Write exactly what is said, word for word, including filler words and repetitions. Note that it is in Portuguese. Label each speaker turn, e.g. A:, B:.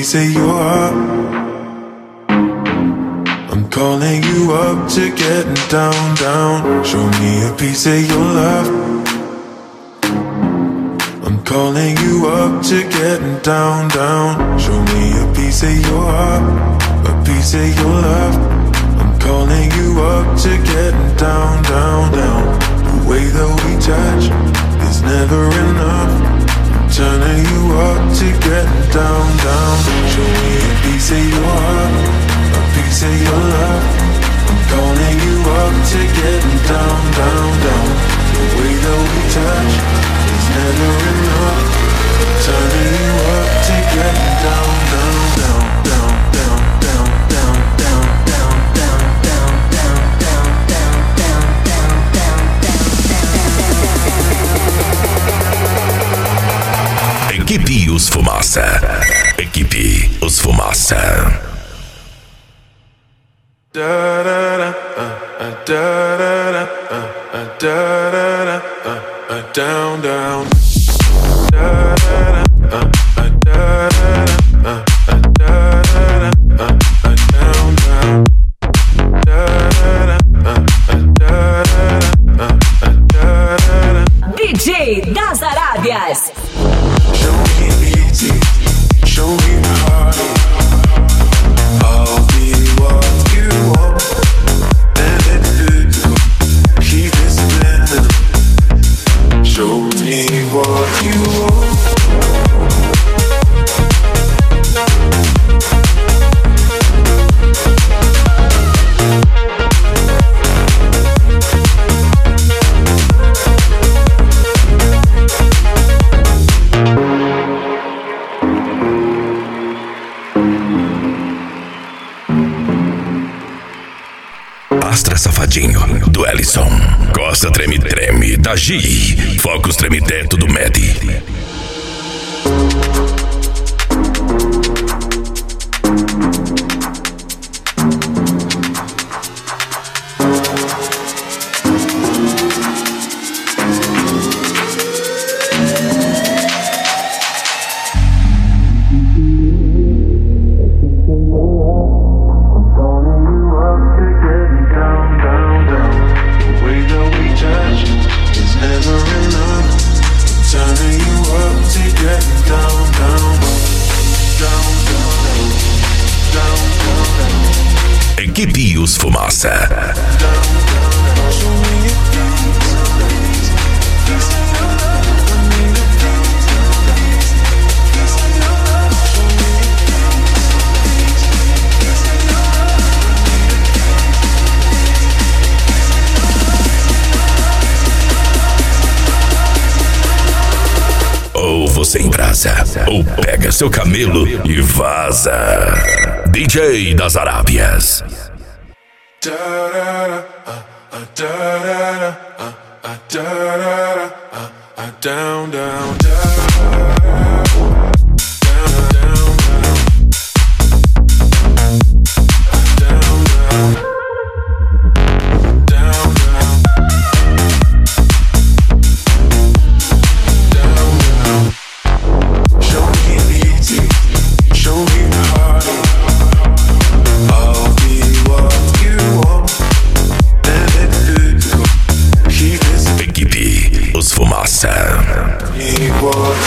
A: piece of your heart. I'm calling you up to getting down, down. Show me a piece of your love. I'm calling you up to getting down, down. Show me a piece of your heart, a piece of your love. I'm calling you up to getting down, down, down. The way that we touch is never enough. I'm turning you up to getting down, down. Show me a piece of your heart, a piece of your love. I'm calling you up to getting down, down, down. The way that we touch is never enough. I'm turning you up to getting down, down, down, down, down, down, down, down, down, down, down, down, down, down, down, down, down, down.
B: Equipe Os Fumaça. Equipe Os Fumaça.
A: Da da da, uh, uh, da da da, uh, uh, da da da, uh, uh, down down. Da da da, uh, uh, da da da, uh, uh, da da da, uh, uh, down down. Da da da, uh, uh, da da da, uh, uh, da da da.
C: D J das Arábias.
A: Show me easy, show me hard. I'll be what you want, and it good. Keep it spinning. Show me what you want.
B: Astra Safadinho, do Ellison. Costa Treme Treme, da Gi. Focus Treme Teto, do Medi. Equipe Os Fumaça. Ou você embrasa, ou pega seu camelo e vaza. D J das Arábias.
A: Da da da, uh, uh, da da da, uh, uh, da da da, uh, uh, down down down, down down down, down down, down down. Show me easy, show me hard. I'll be what you want, and it good. Keep this.
B: Equipe Os Fumaça.
A: Be what